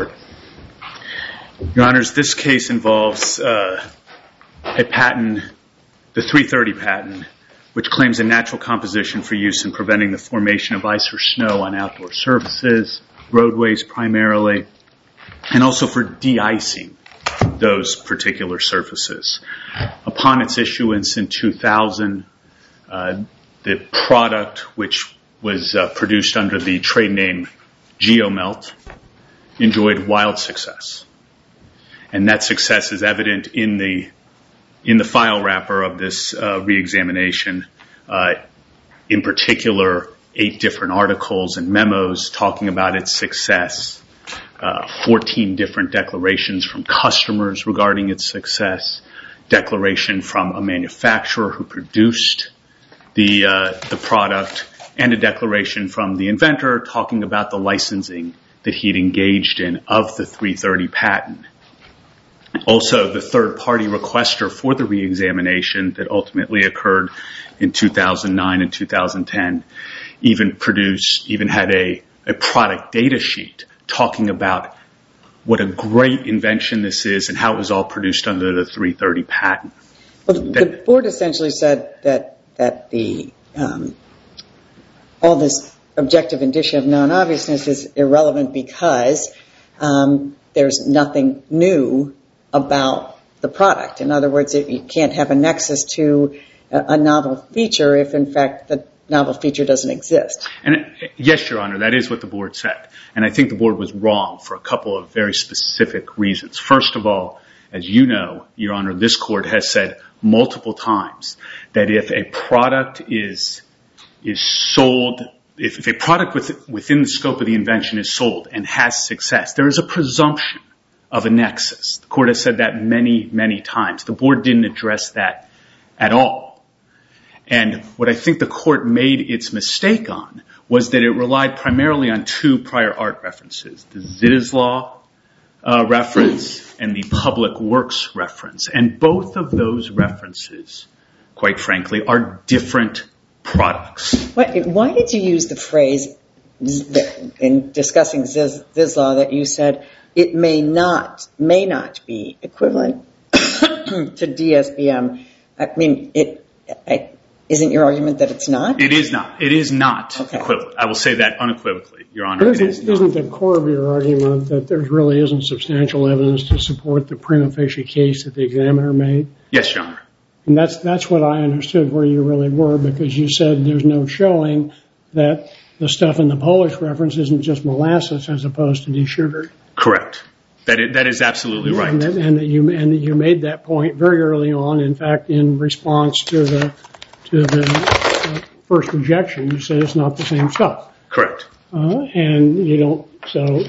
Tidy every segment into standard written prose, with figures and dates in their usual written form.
Your Honors, this case involves a patent, the 330 patent, which claims a natural composition for use in preventing the formation of ice or snow on outdoor surfaces, roadways primarily, and also for de-icing those particular surfaces. Upon its issuance in 2000, the product, which was produced under the trade name GeoMelt, enjoyed wild success. And that success is evident in the file wrapper of this reexamination. In particular, 8 different articles and memos talking about its success, 14 different declarations from customers regarding its success, declaration from a manufacturer who produced the product, and a declaration from the inventor talking about the licensing that he'd engaged in of the 330 patent. Also, the third-party requester for the reexamination that ultimately occurred in 2009 and 2010 even had a product data sheet talking about what a great invention this is and how it was all produced under the 330 patent. Well, the board essentially said that the all this objective indicia of non-obviousness is irrelevant because there's nothing new about the product. In other words, you can't have a nexus to a novel feature if, in fact, the novel feature doesn't exist. And yes, Your Honor, that is what the board said. And I think the board was wrong for a couple of very specific reasons. First of all, as you know, Your Honor, this court has said multiple times that if a product is sold, if a product within the scope of the invention is sold and has success, there is a presumption of a nexus. The court has said that many, many times. The board didn't address that at all. And what I think the court made its mistake on was that it relied primarily on 2 prior art references, the Zittislaw reference and the Public Works reference. And both of those references, quite frankly, are different products. Why did you use the phrase in discussing Zittislaw that you said it may not be equivalent to DSBM? I mean, isn't your argument that it's not? It is not. It is not equivalent. I will say that unequivocally, Your Honor. Isn't the core of your argument that there really isn't substantial evidence to support the prima facie case that the examiner made? Yes, Your Honor. And that's what I understood where you really were, because you said there's no showing that the stuff in the Polish reference isn't just molasses as opposed to desugared. Correct. That is absolutely right. And that you made that point very early on. In fact, in response to the first rejection, you said it's not the same stuff. Correct. And you don't. So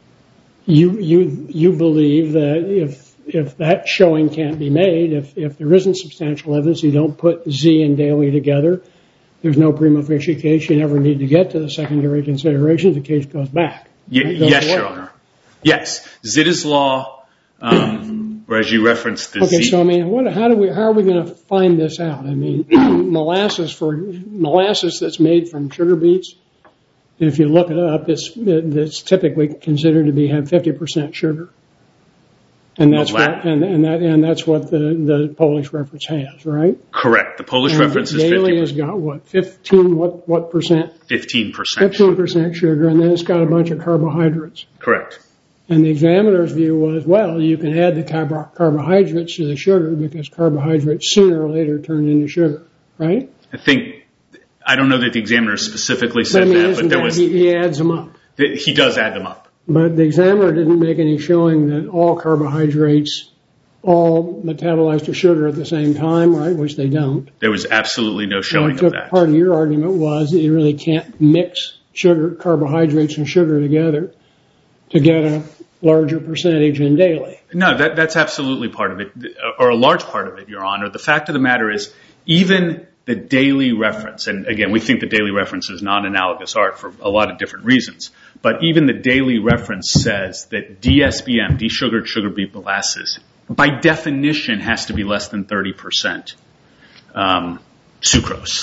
you believe that if that showing can't be made, if there isn't substantial evidence, you don't put Z and Daly together, there's no prima facie case, you never need to get to the secondary consideration, the case goes back. Yes, Your Honor. Yes. Zittislaw, or as you referenced the Z. Okay, so I mean, how are we going to find this out? I mean, molasses that's made from sugar beets, if you look it up, it's typically considered to have 50% sugar. And that's what the Polish reference has, right? Correct. The Polish reference is 50%. Daly has got what? 15 what percent? 15%. 15% sugar, and then it's got a bunch of carbohydrates. Correct. And the examiner's view was, well, you can add the carbohydrates to the sugar because carbohydrates sooner or later turn into sugar, right? I don't know that the examiner specifically said that, but there was. He adds them up. He does add them up. But the examiner didn't make any showing that all carbohydrates all metabolize to sugar at the same time, right? Which they don't. There was absolutely no showing of that. Part of your argument was that you really can't mix carbohydrates and sugar together to get a larger percentage in Daly. No, that's absolutely part of it, or a large part of it, Your Honor. The fact of the matter is, even the Daly reference, and again, we think the Daly reference is non-analogous art for a lot of different reasons, but even the Daly reference says that DSBM, desugared sugar beet molasses, by definition has to be less than 30% sucrose.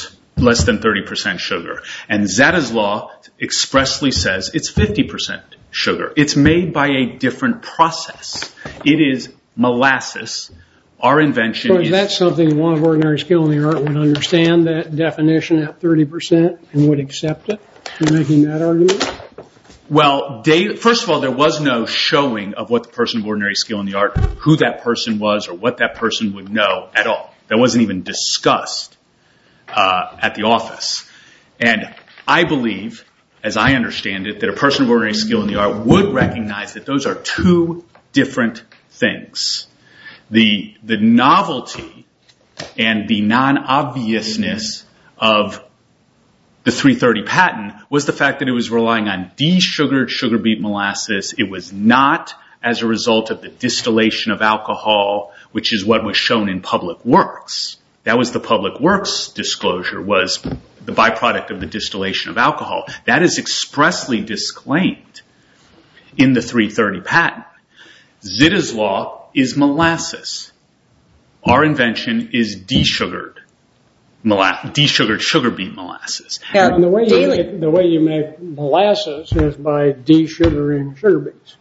less than 30% sugar. And Zeta's law expressly says it's 50% sugar. It's made by a different process. It is molasses. Our invention is that something one of ordinary skill in the art would understand, that definition at 30%, and would accept it? You're making that argument? Well, first of all, there was no showing of what the person of ordinary skill in the art, who that person was or what that person would know at all. That wasn't even discussed at the office. And I believe, as I understand it, that a person of ordinary skill in the art would recognize that those are two different things. The novelty and the non-obviousness of the 330 patent was the fact that it was relying on desugared sugar beet molasses. It was not as a result of the distillation of alcohol, which is what was shown in Public Works. That was the Public Works disclosure, was the byproduct of the distillation of alcohol. That is expressly disclaimed in the 330 patent. Zeta's law is molasses. Our invention is desugared sugar beet molasses. And the way you make molasses is by desugaring sugar beets.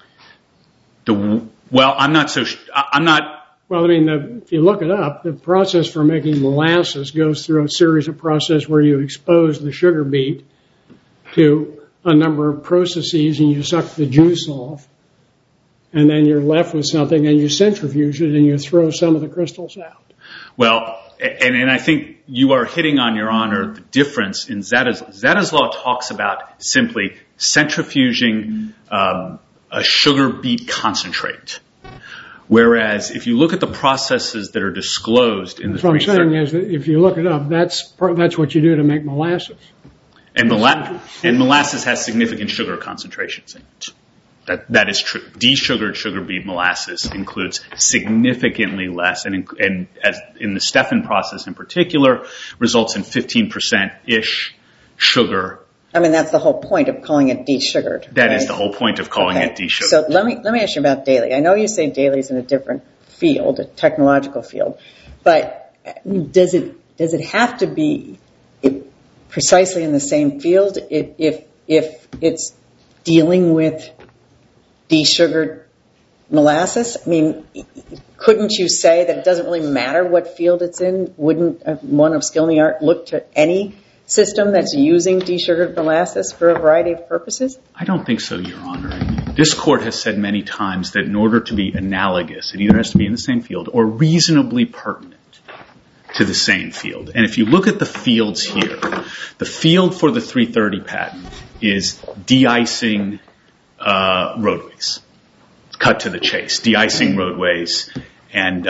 Well, I'm not. Well, I mean, if you look it up, the process for making molasses goes through a series of processes where you expose the sugar beet to a number of processes and you suck the juice off, and then you're left with something and you centrifuge it and you throw some of the crystals out. Well, and I think you are hitting on, Your Honor, the difference in Zeta's law talks about simply centrifuging a sugar beet concentrate. Whereas if you look at the processes that are disclosed in the 330... What I'm saying is that if you look it up, that's what you do to make molasses. And molasses has significant sugar concentrations in it. That is true. Desugared sugar beet molasses includes significantly less, and as in the Steffen process in particular, results in 15%-ish sugar. I mean, that's the whole point of calling it desugared. That is the whole point of calling it desugared. So let me ask you about Daly. I know you say Daly's in a different field, a technological field, but does it have to be precisely in the same field if it's dealing with desugared molasses? I mean, couldn't you say that it doesn't really matter what field it's in? Wouldn't one of skill in the art look to any system that's using desugared molasses for a variety of purposes? I don't think so, Your Honor. This court has said many times that in order to be analogous, it either has to be in the same field or reasonably pertinent to the same field. And if you look at the fields here, the field for the 330 patent is de-icing roadways. Cut to the chase, de-icing roadways. And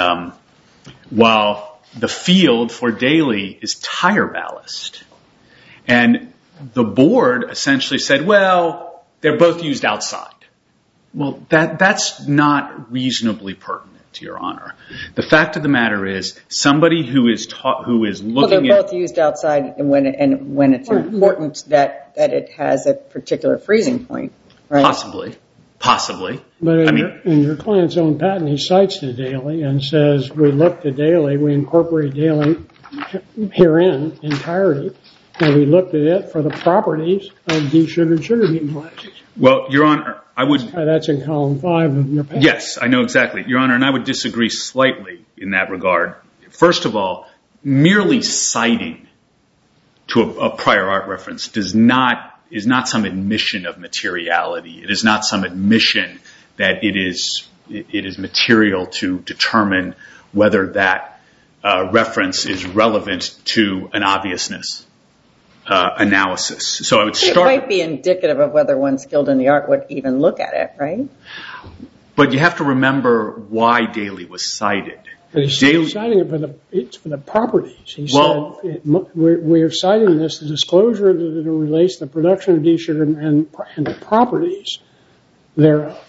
while the field for Daly is tire ballast, and the board essentially said, well, they're both used outside. Well, that's not reasonably pertinent, Your Honor. The fact of the matter is, somebody who is looking well, they're both used outside, and when it's important that it has a particular freezing point, right? Possibly. But in your client's own patent, he cites the Daly and says, we looked at Daly, we incorporate Daly herein entirety, and we looked at it for the properties of desugared sugar beet molasses. Well, Your Honor, I would... That's in column 5 of your patent. Yes, I know exactly. Your Honor, and I would disagree slightly in that regard. First of all, merely citing to a prior art reference is not some admission of materiality. It is not some admission that it is material to determine whether that reference is relevant to an obviousness analysis. So I would start... It might be indicative of whether one skilled in the art would even look at it, right? But you have to remember why Daly was cited. He's citing it for the properties. He said, we're citing this, the disclosure that it relates to the production of desugared and the properties thereof.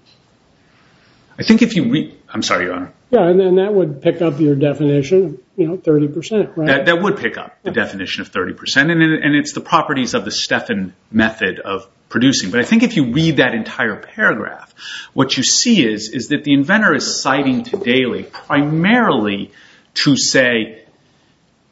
I think if you read... I'm sorry, Your Honor. Yeah, and then that would pick up your definition, 30%, right? That would pick up the definition of 30%, and it's the properties of the Steffen method of producing. But I think if you read that entire paragraph, what you see is that the inventor is citing to Daly primarily to say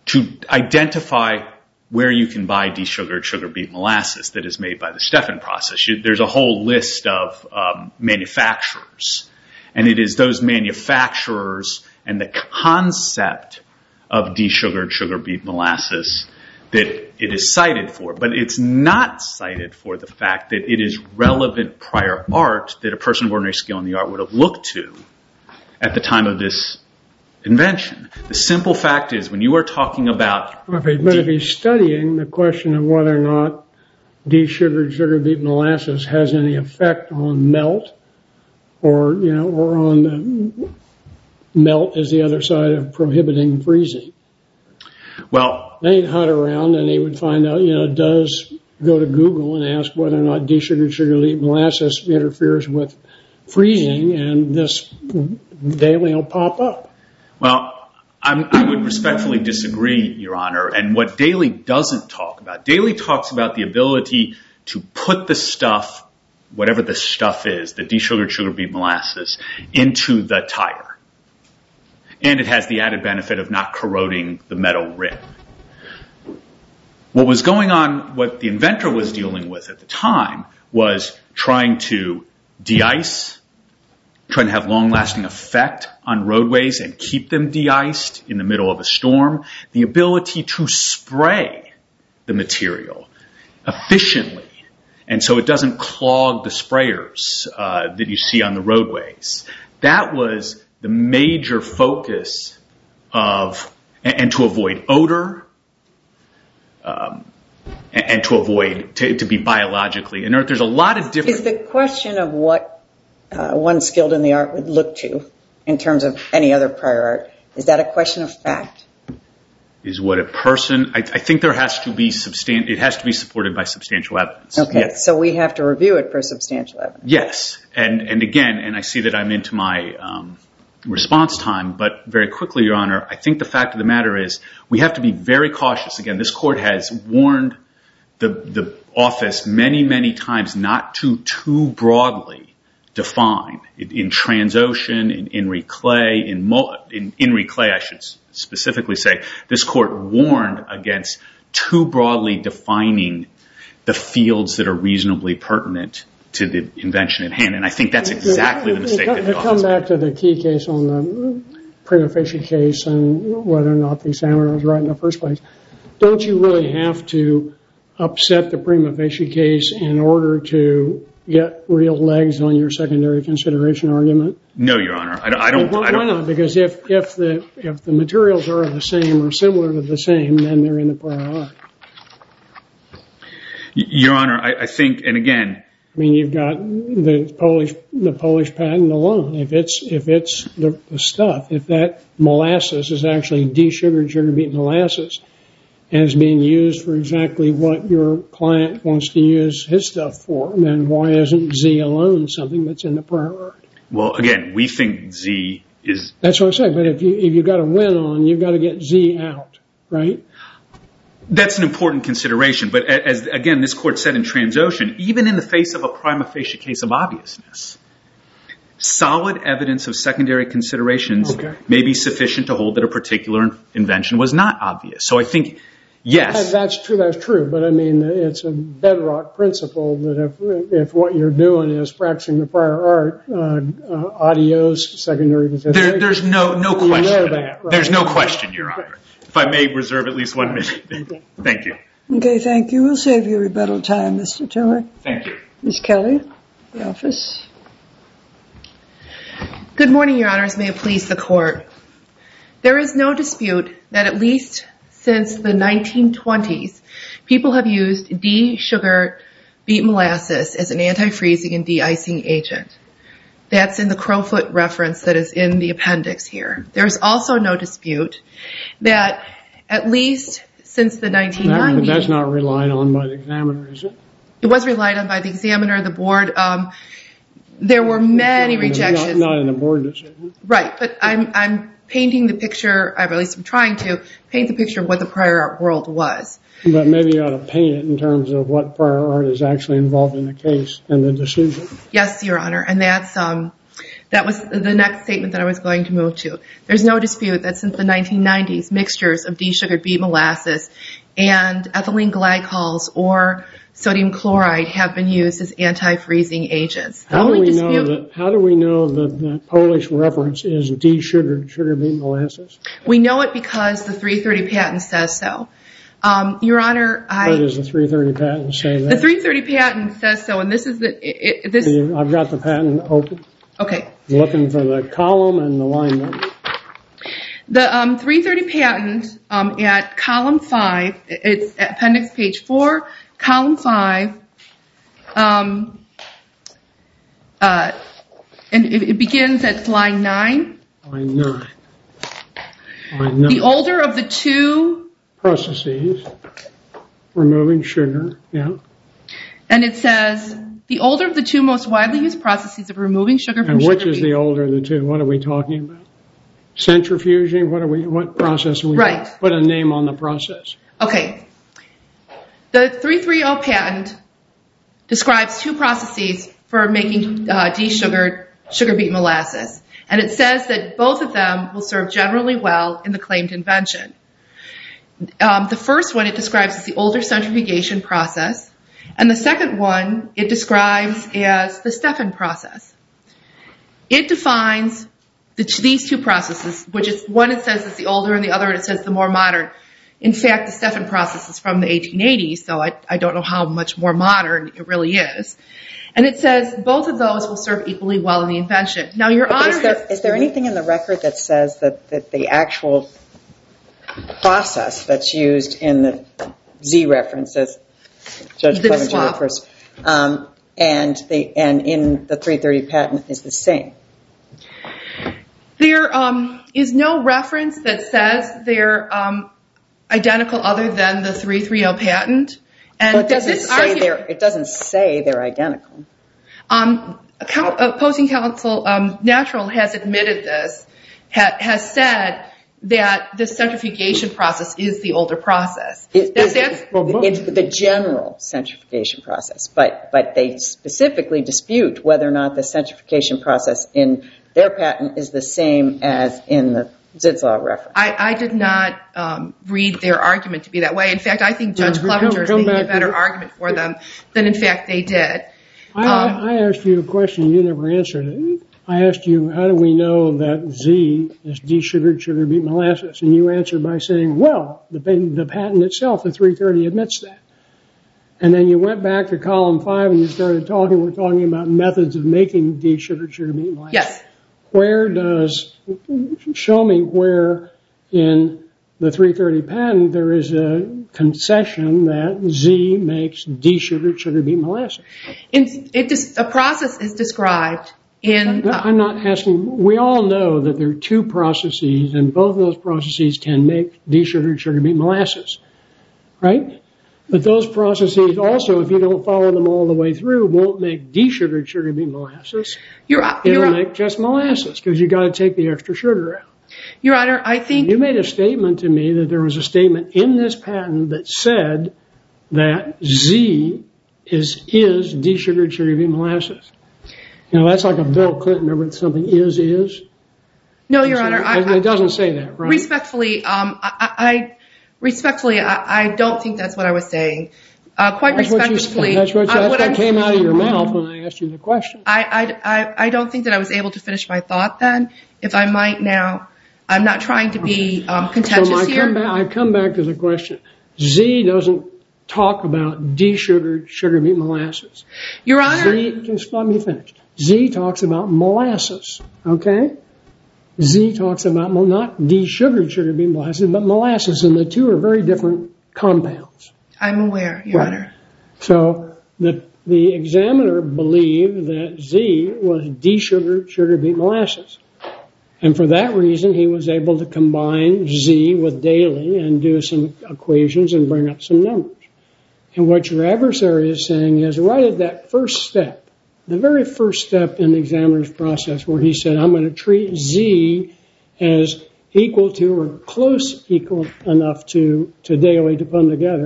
to identify where you can buy desugared sugar beet molasses that is made by the Steffen process. There's a whole list of manufacturers, and it is those manufacturers and the concept of desugared sugar beet molasses that it is cited for. But it's not cited for the fact that it is relevant prior art that a person of ordinary skill in the art would have looked to at the time of this invention. The simple fact is, when you are talking about... But if he's studying the question of whether or not desugared sugar beet molasses has any effect on melt, or on the melt is the other side of prohibiting freezing. Well, they ain't hunt around and he would find out, does go to Google and ask whether or not desugared sugar beet molasses interferes with freezing, and this daily will pop up. Well, I would respectfully disagree, Your Honor. And what Daly doesn't talk about, Daly talks about the ability to put the stuff, whatever the stuff is, the desugared sugar beet molasses, into the tire. And it has the added benefit of not corroding the metal rim. What was going on, what the inventor was dealing with at the time, was trying to de-ice, trying to have long-lasting effect on roadways and keep them de-iced in the middle of a storm. The ability to spray the material efficiently, and so it doesn't clog the sprayers that you see on the roadways. That was the major focus of, and to avoid odor, and to avoid, to be biologically inert. There's a lot of different... Is the question of what one skilled in the art would look to in terms of any other prior art, is that a question of fact? Is what a person... I think there has to be it has to be supported by substantial evidence. Okay, yes. So we have to review it for substantial evidence. Yes, and again, and I see that I'm into my response time, but very quickly, Your Honor, I think the fact of the matter is we have to be very cautious. Again, this court has warned the office many, many times not to too broadly define. In Transocean, in Inri Clay, in Inri Clay, I should specifically say, this court warned against too broadly defining the fields that are reasonably pertinent to the invention at hand. And I think that's exactly the mistake that the office made. Come back to the key case on the prima facie case and whether or not the examiner was right in the first place. Don't you really have to upset the prima facie case in order to get real legs on your secondary consideration argument? No, Your Honor. I don't. Why not? Because if the materials are the same or similar to the same, then they're in the prior art. Your Honor, I think, and again, I mean, you've got the Polish patent alone. If it's the stuff, if that molasses is actually desugared sugar beet molasses and is being used for exactly what your client wants to use his stuff for, then why isn't Z alone something that's in the prior art? Well, again, we think Z is... That's what I say, but if you've got a win on, you've got to get Z out, right? That's an important consideration, but as, again, this court said in Transocean, even in the face of a prima facie case of obviousness, solid evidence of secondary considerations may be sufficient to hold that a particular invention was not obvious. So I think, yes. That's true, but I mean, it's a bedrock principle that if what you're doing is practicing the prior art, adios secondary consideration. There's no question. You know that, right? There's no question, Your Honor. If I may reserve at least 1 minute. Okay. Thank you. Okay, thank you. We'll save you rebuttal time, Mr. Tiller. Thank you. Ms. Kelly, the office. Good morning, Your Honors. May it please the Court. There is no dispute that at least since the 1920s, people have used de-sugar beet molasses as an anti-freezing and de-icing agent. That's in the Crowfoot reference that is in the appendix here. There's also no dispute that at least since the 1990s... That's not relied on by the examiner, is it? It was relied on by the examiner, the board. There were many rejections. Not in the board decision. Right, but I'm painting the picture, at least I'm trying to paint the picture of what the prior art world was. But maybe you ought to paint it in terms of what prior art is actually involved in the case and the decision. Yes, Your Honor, and that's That was the next statement that I was going to move to. There's no dispute that since the 1990s, mixtures of desugared beet molasses and ethylene glycols or sodium chloride have been used as anti-freezing agents. How do we know that the Polish reference is desugared sugar beet molasses? We know it because the 330 patent says so. Your Honor, Where does the 330 patent say that? The 330 patent says so, and this is the... I've got the patent open. Okay. Looking for the column and the line number. The 330 patent at column 5, it's appendix page 4, column 5, and it begins at line 9. Line 9. The older of the two processes, removing sugar, yeah. And it says, the older of the two most widely used processes of removing sugar from sugar beet. And which is the older of the two? What are we talking about? Centrifuging? What process are we Right. Put a name on the process. Okay. The 330 patent describes two processes for making desugared sugar beet molasses. And it says that both of them will serve generally well in the claimed invention. The first one it describes as the older centrifugation process. And the second one it describes as the Stefan process. It defines these two processes, which is one it says is the older and the other it says the more modern. In fact, the Stefan process is from the 1880s, so I don't know how much more modern it really is. And it says both of those will serve equally well in the invention. Now, Your Honor... Is there anything in the record that says that the actual process that's used in the Z reference, as Judge Clevenger refers, and in the 330 patent is the same? There is no reference that says they're identical other than the 330 patent. And well, it doesn't say they're identical. Opposing counsel Natural has admitted this, has said that the centrifugation process is the older process. It's the general centrifugation process, but they specifically dispute whether or not the centrifugation process in their patent is the same as in the Zitzlaw reference. I did not read their argument to be that way. In fact, I think Judge Clevenger is making a better argument for them than, in fact, they did. I asked you a question. You never answered it. I asked you, how do we know that Z is desugared sugar beet molasses? And you answered by saying, well, the patent itself, the 330, admits that. And then you went back to column 5 and you started talking. We're talking about methods of making desugared sugar beet molasses. Yes. Show me where in the 330 patent there is a concession that Z makes desugared sugar beet molasses. A process is described in... I'm not asking... We all know that there are two processes, and both of those processes can make desugared sugar beet molasses, right? But those processes also, if you don't follow them all the way through, won't make desugared sugar beet molasses. It'll make just molasses, because you've got to take the extra sugar out. Your Honor, I think... You made a statement to me that there was a statement in this patent that said that Z is desugared sugar beet molasses. You know, that's like a Bill Clinton, remember something is? No, Your Honor. It doesn't say that, right? Respectfully, I don't think that's what I was saying. Quite respectfully... That's what came out of your mouth when I asked you the question. I don't think that I was able to finish my thought then. If I might now, I'm not trying to be contentious here. I come back to the question. Z doesn't talk about desugared sugar beet molasses. Your Honor... Just let me finish. Z talks about molasses, okay? Z talks about not desugared sugar beet molasses, but molasses, and the two are very different compounds. I'm aware, Your Honor. So the examiner believed that Z was desugared sugar beet molasses. And for that reason, he was able to combine Z with Daly and do some equations and bring up some numbers. And what your adversary is saying is right at that first step, the very first step in the examiner's process where he said, I'm going to treat Z as equal to or close equal enough to Daly to put them together,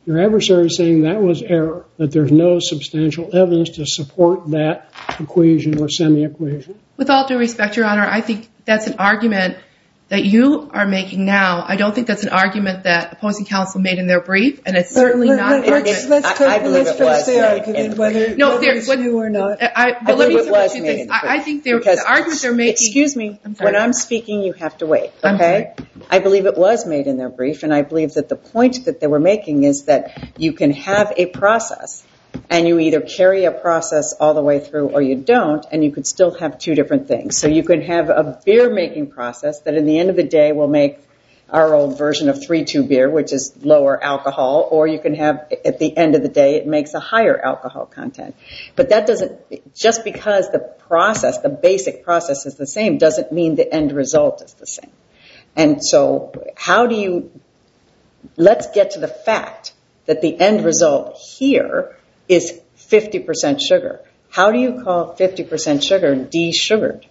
Your adversary is saying that was error, that there's no substantial evidence to support that equation or semi-equation. With all due respect, Your Honor, I think that's an argument that you are making now. I don't think that's an argument that opposing counsel made in their brief, and it's certainly not an argument. Let's face the argument, whether it's new or not. I believe it was made in the brief. I think the argument they're making... Excuse me. When I'm speaking, you have to wait, okay? I believe it was made in their brief, and I believe that the point that they were making is that you can have a process, and you either carry a process all the way through or you don't, and you could still have two different things. So you could have a beer-making process that in the end of the day will make our old version of 3-2 beer, which is lower alcohol, or you can have, at the end of the day, it makes a higher alcohol content. But that doesn't, just because the process, the basic process is the same, doesn't mean the end result is the same. And so how do you, let's get to the fact that the end result here is 50% sugar. How do you call 50% sugar de-sugared?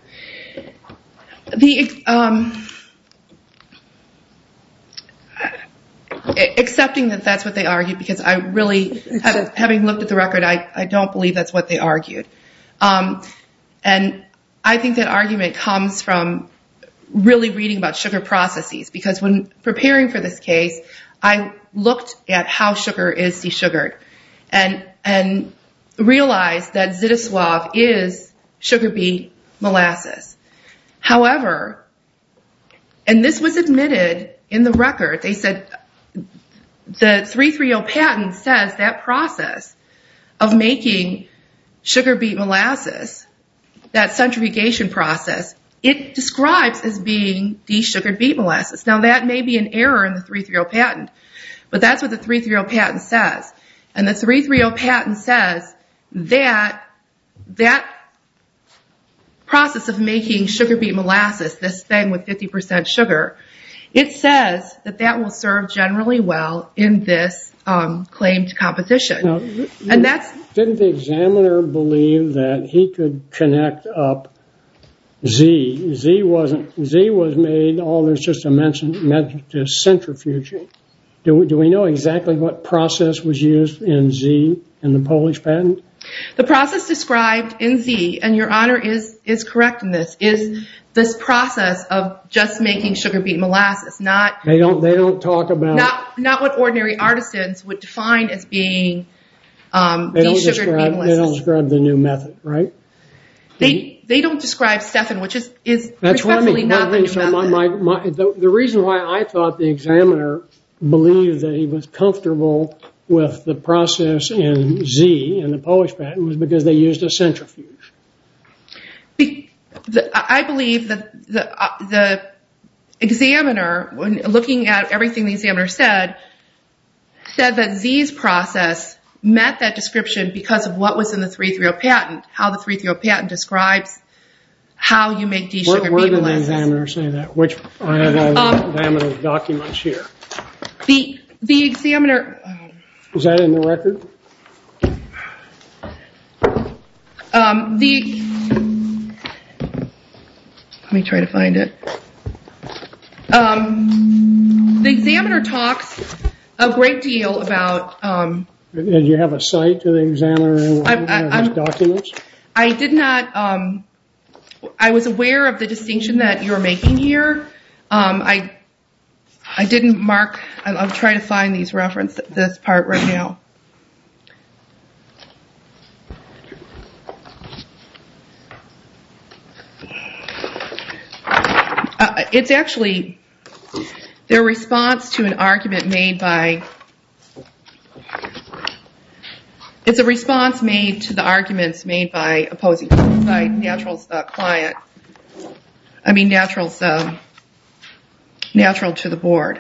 Accepting that that's what they argued, because I really, having looked at the record, I don't believe that's what they argued. And I think that argument comes from really reading about sugar processes, because when preparing for this case, I looked at how sugar is de-sugared and realized that Zitasuave is sugar beet molasses. However, and this was admitted in the record, they said the 330 patent says that process of making sugar beet molasses, that centrifugation process, it describes as being de-sugared beet molasses. Now that may be an error in the 330 patent, but that's what the 330 patent says. And the 330 patent says that that process of making sugar beet molasses, this thing with 50% sugar, it says that that will serve generally well in this claimed composition. Now, and that's... Didn't the examiner believe that he could connect up Z? Z was made, all there's just a mention to centrifuging. Do we know exactly what process was used in Z in the Polish patent? The process described in Z, and Your Honor is correct in this, is this process of just making sugar beet molasses, not... They don't talk about... Not what ordinary artisans would define as being de-sugared beet molasses. They don't describe the new method, right? They don't describe Stefan, which is That's what I mean. respectfully not the new method. The reason why I thought the examiner believed that he was comfortable with the process in Z, in the Polish patent, was because they used a centrifuge. I believe that the examiner, when looking at everything the examiner said that Z's process met that description because of what was in the 330 patent, how the 330 patent describes how you make de-sugared beet molasses. Where did the examiner say that? Which, I have all the examiner's documents here. The examiner... Is that in the record? Let me try to find it. The examiner talks a great deal about... Did you have a cite to the examiner in his documents? I did not... I was aware of the distinction that you're making here. I didn't mark... I'll try to find these references, this part right now. It's actually their response to an argument made by... It's a response made to the arguments made by opposing by Natural's client. I mean, Natural's... Natural to the board.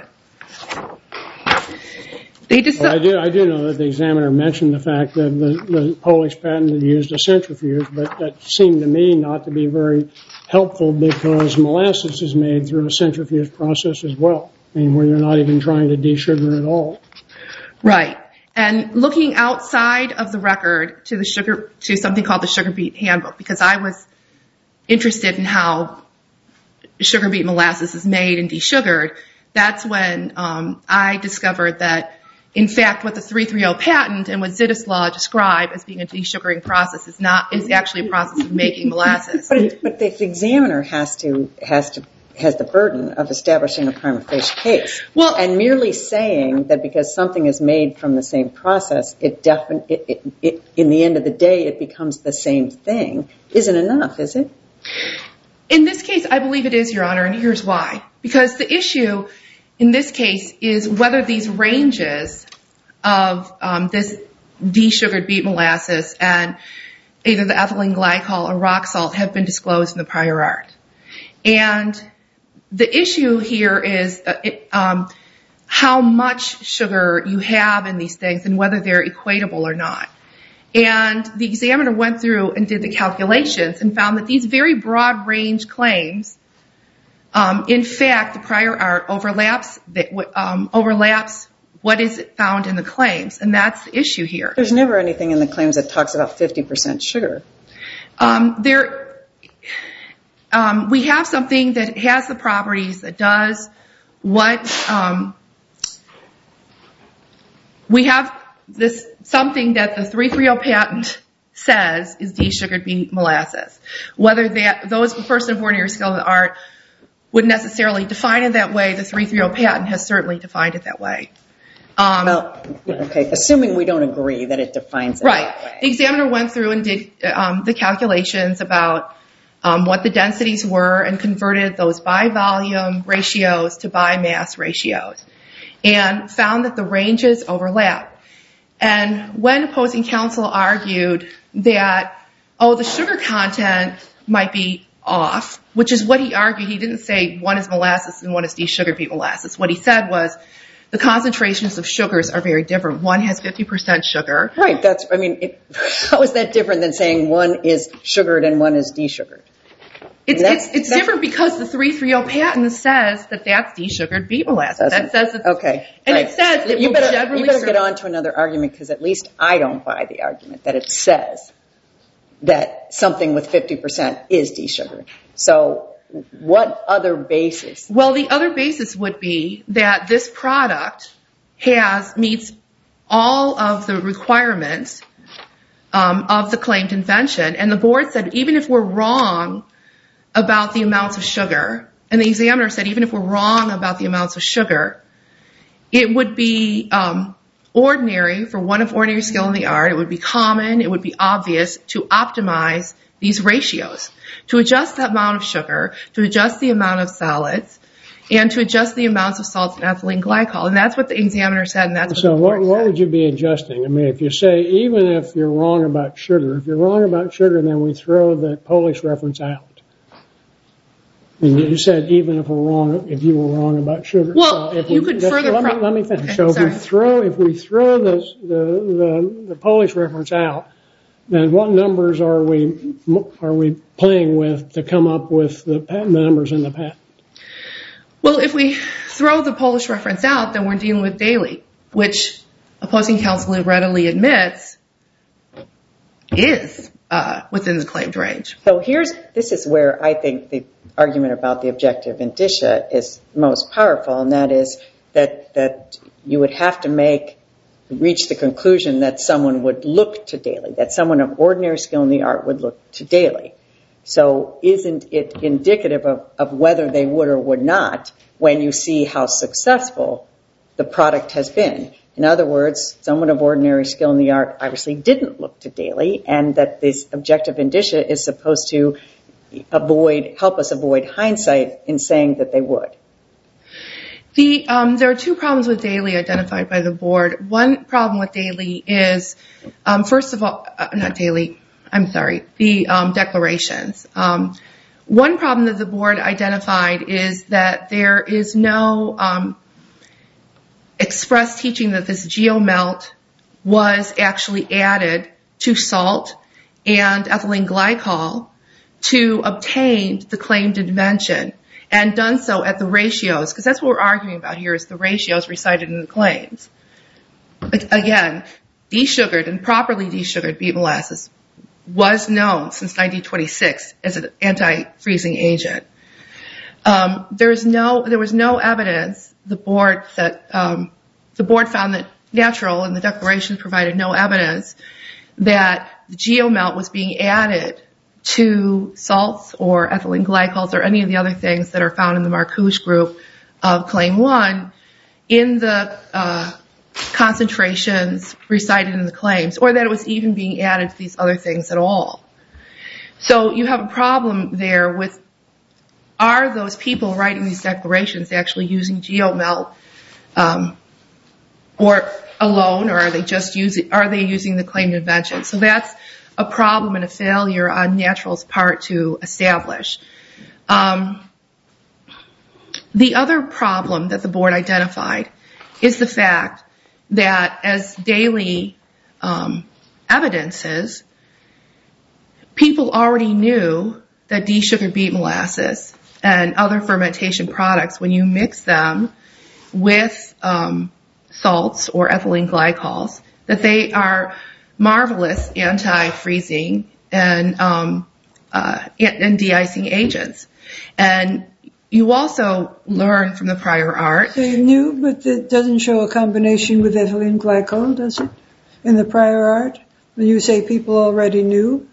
I do know that the examiner mentioned the fact that the Polish patent had used a centrifuge, but that seemed to me not to be very helpful because molasses is made through a centrifuge process as well, where you're not even trying to de-sugar at all. Right. And looking outside of the record to something called the Sugar Beet Handbook, because I was interested in how sugar beet molasses is made and de-sugared, that's when I discovered that in fact, what the 330 patent and what Zittis law describe as being a desugaring process is actually a process of making molasses. But the examiner has the burden of establishing a prima facie case. Well, and merely saying that because something is made from the same process, in the end of the day, it becomes the same thing, isn't enough, is it? In this case, I believe it is, Your Honor, and here's why. Because the issue in this case is whether these ranges of this desugared beet molasses and either the ethylene glycol or rock salt have been disclosed in the prior art. And the issue here is how much sugar you have in these things and whether they're equatable or not. And the examiner went through and did the calculations and found that these very broad range claims, in fact, the prior art overlaps what is found in the claims. And that's the issue here. There's never anything in the claims that talks about 50% sugar. We have something that has the properties that does what we have this something that the 330 patent says is desugared beet molasses. Whether those person of ordinary skill in the art would necessarily define it that way, the 330 patent has certainly defined it that way. Assuming we don't agree that it defines it that way. The examiner went through and did the calculations about what the densities were and converted those by volume ratios to by mass ratios and found that the ranges overlap. And when opposing counsel argued that, the sugar content might be off, which is what he argued. He didn't say one is molasses and one is desugared beet molasses. What he said was the concentrations of sugars are very different. One has 50% sugar. Right. How is that different than saying one is sugared and one is desugared? It's different because the 330 patent says that that's desugared beet molasses. That says it's, okay. And right. It says it you will generally You better get on to another argument because at least I don't buy the argument that it says that something with 50% is desugared. So what other basis? Well, the other basis would be that this product meets all of the requirements of the claimed invention. And the board said even if we're wrong about the amounts of sugar, and the examiner said even if we're wrong about the amounts of sugar, it would be ordinary for one of ordinary skill in the art, it would be common, it would be obvious to optimize these ratios, to adjust the amount of sugar, to adjust the amount of solids, and to adjust the amounts of salts and ethylene glycol. And that's what the examiner said, and that's what the board said. So what would you be adjusting? I mean, if you say even if you're wrong about sugar, then we throw the Polish reference out. And you said even if you were wrong about sugar. Well, so you could further. Let me finish. Okay, so sorry. if we throw the Polish reference out, then what numbers are we playing with to come up with the numbers in the patent? Well, if we throw the Polish reference out, then we're dealing with daily, which opposing counsel readily admits is within the claimed range. So this is where I think the argument about the objective indicia is most powerful, and that is that you would have to reach the conclusion that someone would look to daily, that someone of ordinary skill in the art would look to daily. So isn't it indicative of whether they would or would not when you see how successful the product has been? In other words, someone of ordinary skill in the art obviously didn't look to daily, and that this objective indicia is supposed to help us avoid hindsight in saying that they would. There are two problems with daily identified by the board. One problem with daily is, first of all, the declarations. One problem that the board identified is that there is no express teaching that this geomelt was actually added to salt and ethylene glycol to obtain the claimed invention, and done so at the ratios, because that's what we're arguing about here is the ratios recited in the claims. Again, desugared and properly desugared beet molasses was known since 1926 as an anti-freezing agent. There was no evidence. The board found that Natural and the declarations provided no evidence that the GeoMelt was being added to salts or ethylene glycols or any of the other things that are found in the Marcouche group of Claim 1 in the concentrations recited in the claims, or that it was even being added to these other things at all. So you have a problem there with, are those people writing these declarations actually using GeoMelt or alone, or are they using the claimed invention? So that's a problem and a failure on Natural's part to establish. The other problem that the board identified is the fact that, as Daly evidences, people already knew that D-sugar beet molasses and other fermentation products, when you mix them with salts or ethylene glycols, that they are marvelous anti-freezing and de-icing agents. And you also learn from the prior art. They knew, but it doesn't show a combination with ethylene glycol, does it? In the prior art? When you say people already knew?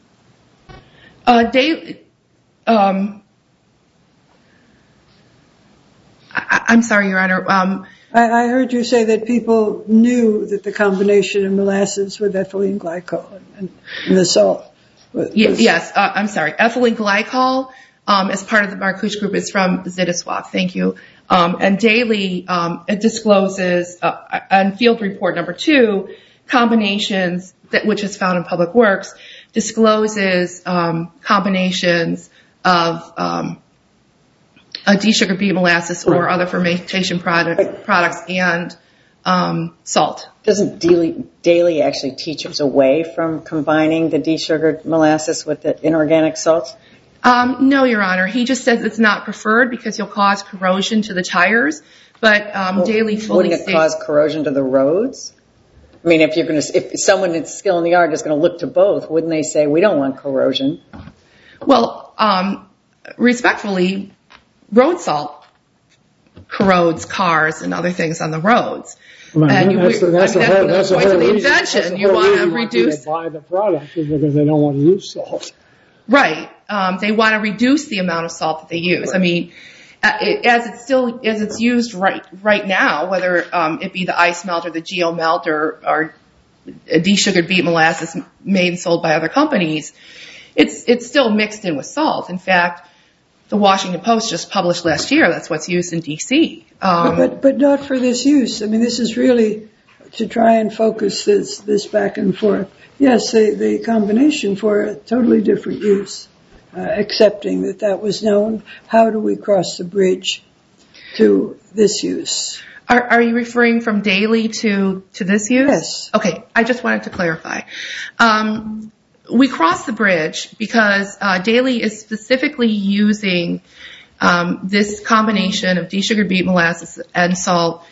I'm sorry, Your Honor. I heard you say that people knew that the combination of molasses with ethylene glycol and the salt. Yes, I'm sorry. Ethylene glycol, as part of the Marcouche group, is from Zittaswap. Thank you. And Daly discloses, on field report number 2, combinations, which is found in Public Works, discloses combinations of D-sugar beet molasses or other fermentation products and salt. Doesn't Daly actually teach us away from combining the D-sugar molasses with the inorganic salts? No, Your Honor. He just says it's not preferred because you'll cause corrosion to the tires. But Daly fully wouldn't it cause corrosion to the roads? I mean, if someone with skill in the art is going to look to both, wouldn't they say we don't want corrosion? Well, respectfully, road salt corrodes cars and other things on the roads. Well, and that's the whole point of the invention. You want to reduce. Buy the product because they don't want to use salt. Right. They want to reduce the amount of salt that they use. Right. I mean, as it's used right now, whether it be the ice melt or the GeoMelt or de-sugared beet molasses made and sold by other companies, it's still mixed in with salt. In fact, the Washington Post just published last year that's what's used in D.C. But not for this use. I mean, this is really to try and focus this back and forth. Yes, the combination for a totally different use. Accepting that was known. How do we cross the bridge to this use? Are you referring from Daly to this use? Yes. Okay, I just wanted to clarify. We cross the bridge because Daly is specifically using this combination of de-sugared beet molasses and salt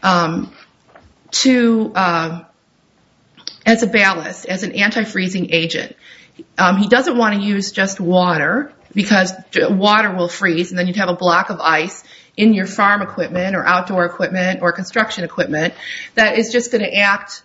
as a ballast, as an anti-freezing agent. He doesn't want to use just water because water will freeze and then you'd have a block of ice in your farm equipment or outdoor equipment or construction equipment that is just going to act,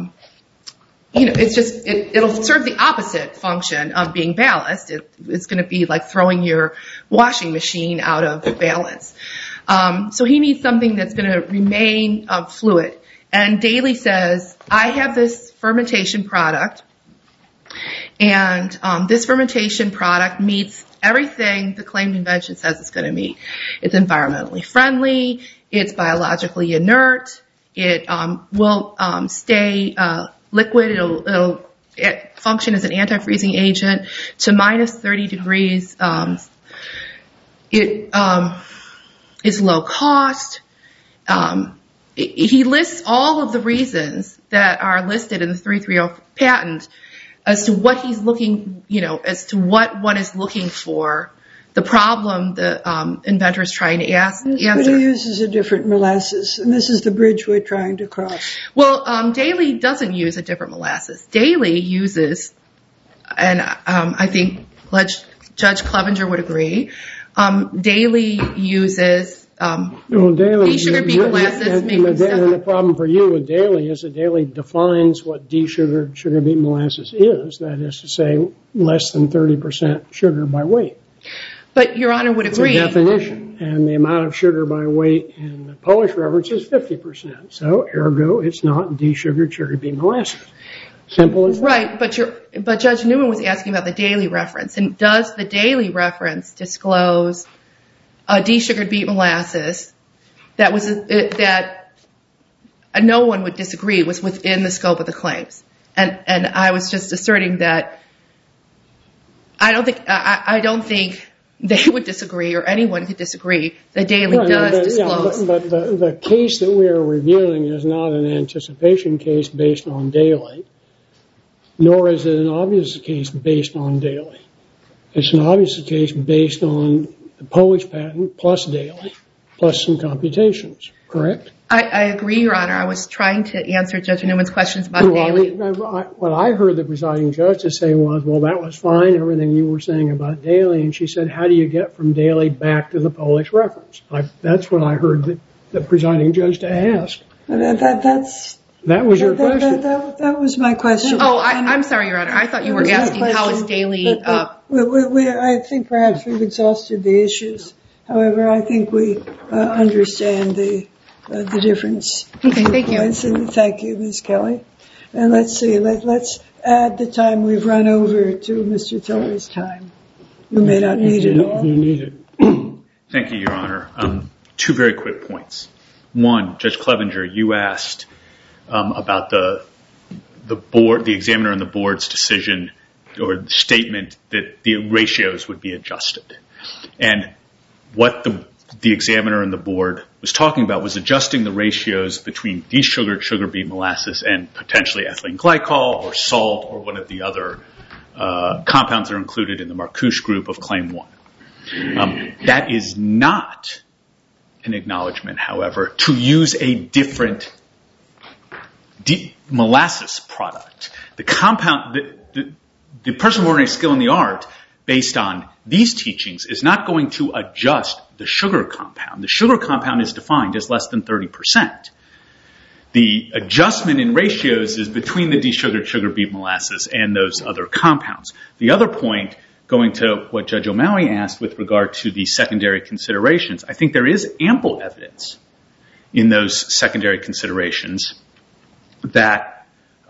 it'll serve the opposite function of being ballast. It's going to be like throwing your washing machine out of balance. So he needs something that's going to remain fluid. And Daly says, I have this fermentation product, and this fermentation product meets everything the claimed invention says it's going to meet. It's environmentally friendly. It's biologically inert. It will stay liquid. It'll function as an anti-freezing agent to minus 30 degrees. It is low cost. He lists all of the reasons that are listed in the 330 patent as to what he's looking, as to what one is looking for, the problem the inventor is trying to answer. But he uses a different molasses, and this is the bridge we're trying to cross. Well, Daly doesn't use a different molasses. Daly uses, and I think Judge Clevenger would agree, Daly uses D-sugared beet molasses made from stuff. And the problem for you with Daly is that Daly defines what de-sugared sugar beet molasses is. That is to say, less than 30% sugar by weight. But Your Honor would agree. It's a definition. And the amount of sugar by weight in the Polish reference is 50%. So, ergo, it's not de-sugared sugar beet molasses. Simple as that. Right, but Judge Newman was asking about the Daly reference. And does the Daly reference disclose a de-sugared beet molasses that no one would disagree was within the scope of the claims? And I was just asserting that I don't think they would disagree or anyone could disagree that Daly does disclose. Yeah, but the case that we are reviewing is not an anticipation case based on Daly, nor is it an obvious case based on Daly. It's an obvious case based on the Polish patent plus Daly, plus some computations, correct? I agree, Your Honor. I was trying to answer Judge Newman's questions about Daly. What I heard the presiding judge to say was, well, that was fine, everything you were saying about Daly. And she said, how do you get from Daly back to the Polish reference? That's what I heard the presiding judge to ask. That was your question? That was my question. Oh, I'm sorry, Your Honor. I thought you were asking how is Daly... I think perhaps we've exhausted the issues. However, I think we understand the difference. Okay, thank you. And thank you, Ms. Kelly. And let's see, let's add the time we've run over to Mr. Tiller's time. You may not need it all. You need it. Thank you, Your Honor. Two very quick points. One, Judge Clevenger, you asked about the examiner and the board's decision or statement that the ratios would be adjusted. And what the examiner and the board was talking about was adjusting the ratios between desugared sugar beet molasses and potentially ethylene glycol or salt or one of the other compounds that are included in the Marcouche group of Claim 1. That is not an acknowledgement, however, to use a different molasses product. The compound, the person of ordinary skill in the art, based on these teachings, is not going to adjust the sugar compound. The sugar compound is defined as less than 30%. The adjustment in ratios is between the desugared sugar beet molasses and those other compounds. The other point, going to what Judge O'Malley asked with regard to the secondary considerations, I think there is ample evidence in those secondary considerations that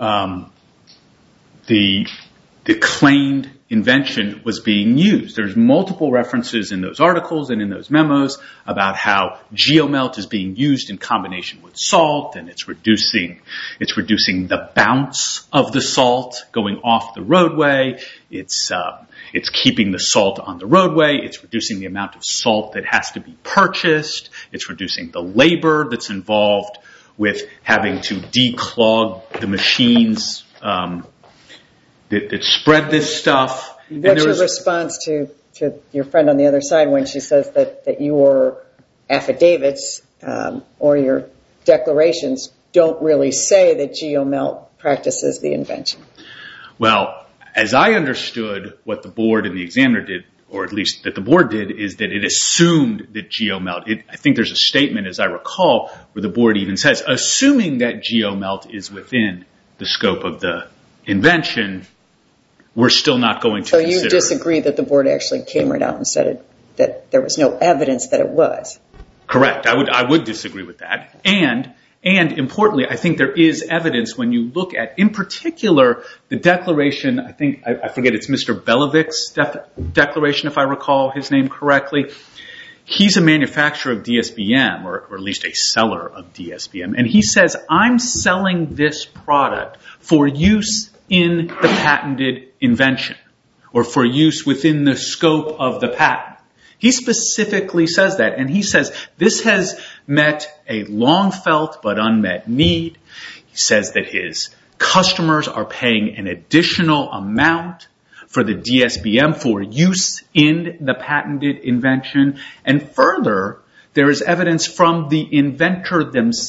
the claimed invention was being used. There's multiple references in those articles and in those memos about how geomelt is being used in combination with salt, and it's reducing the bounce of the salt going off the roadway. It's keeping the salt on the roadway. It's reducing the amount of salt that has to be purchased. It's reducing the labor that's involved with having to declog the machines that spread this stuff. What's your response to your friend on the other side when she says that your affidavits or your declarations don't really say that geomelt practices the invention? Well, as I understood what the board and the examiner did, or at least that the board did, is that it assumed that geomelt, I think there's a statement, as I recall, where the board even says, assuming that geomelt is within the scope of the invention, we're still not going to consider it. So you disagree that the board actually came right out and said that there was no evidence that it was? Correct. I would disagree with that. And importantly, I think there is evidence when you look at, in particular, the declaration, I forget, it's Mr. Belovik's declaration, if I recall his name correctly. He's a manufacturer of DSBM, or at least a seller of DSBM, and he says, I'm selling this product for use in the patented invention, or for use within the scope of the patent. He specifically says that, and he says this has met a long-felt but unmet need. He says that his customers are paying an additional amount for the DSBM for use in the patented invention. And further, there is evidence from the inventor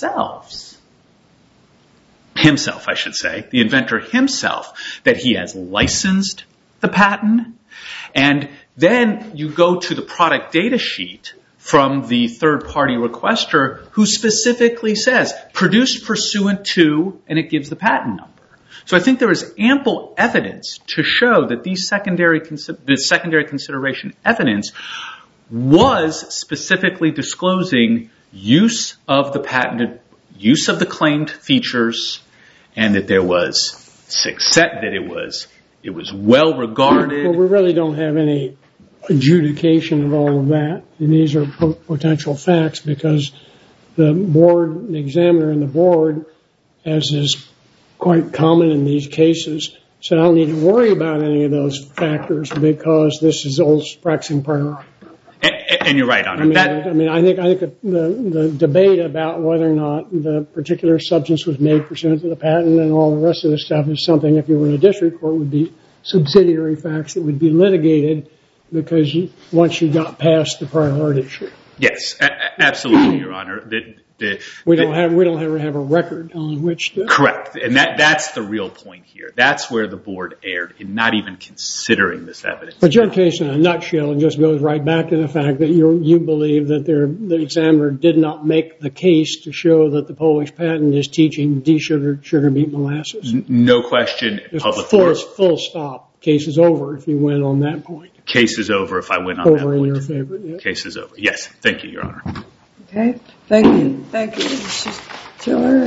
himself, I should say, the inventor himself, that he has licensed the patent. And then you go to the product data sheet from the third-party requester who specifically says, produced pursuant to, and it gives the patent number. So I think there is ample evidence to show that this secondary consideration evidence was specifically disclosing use of the patented, use of the claimed features, and that there was success, that it was well regarded. Well, we really don't have any adjudication of all of that, and these are potential facts because the board, the examiner and the board, as is quite common in these cases, said I don't need to worry about any of those factors because this is old practicing prior art. And you're right, Honor. I think the debate about whether or not the particular substance was made pursuant to the patent and all the rest of the stuff is something, if you were in a district court, would be subsidiary facts that would be litigated because once you got past the prior art issue. Yes, absolutely, Your Honor. We don't have a record on which to... Correct, and that's the real point here. That's where the board erred in not even considering this evidence. But your case, in a nutshell, just goes right back to the fact that you believe that the examiner did not make the case to show that the Polish patent is teaching desugared sugar beet molasses. No question. Full stop. Case is over if you win on that point. Case is over if I win on that point. Over in your favor. Yeah. Case is over. Yes. Thank you, Your Honor. Okay. Thank you. Thank you, Mrs. Tiller.